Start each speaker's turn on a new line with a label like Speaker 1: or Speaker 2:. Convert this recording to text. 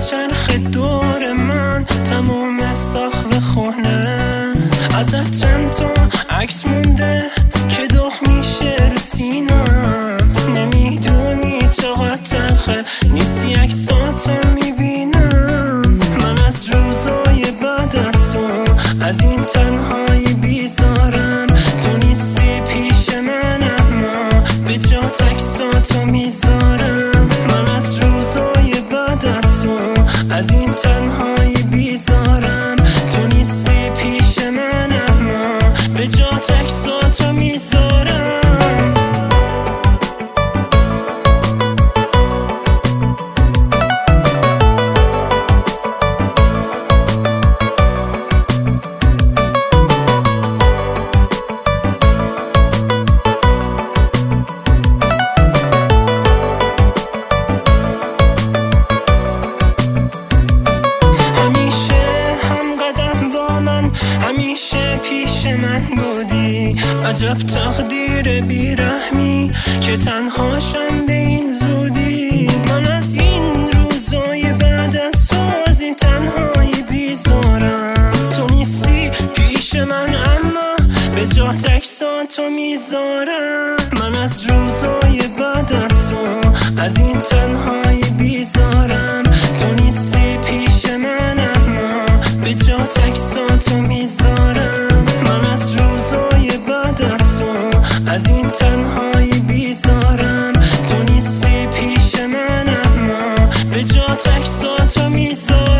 Speaker 1: میچرخه دور من تمام سقف خونه. ازت چند تا عکس مونده که داغ میشه رو سینم. نمیدونی چقدر تلخه نیستی عکساتو میبینم. من از روزای بعد از تو از این تنهایی بیزارم. تو نیستی پیش من اما به جات عکساتو میذارم. من از روزای بعد از تو از این تنهایی بیزارم. تو نیستی پیش من اما به جات عکساتو میذارم. همیشه پیش من بودی. عجب تقدیر بیرحمی که تنهاشم به این زودی. من از این روزای بعد از تو از این تنهایی بیزارم. تو نیستی پیش من اما به جات عکساتو میذارم. من از روزای بعد از تو از این تنهایی بیزارم. تو نیستی پیش من اما به جات عکساتو میذارم. من از روزای بعد از تو از این تنهایی بیزارم. تو نیستی پیش من اما به جات عکساتو میذارم.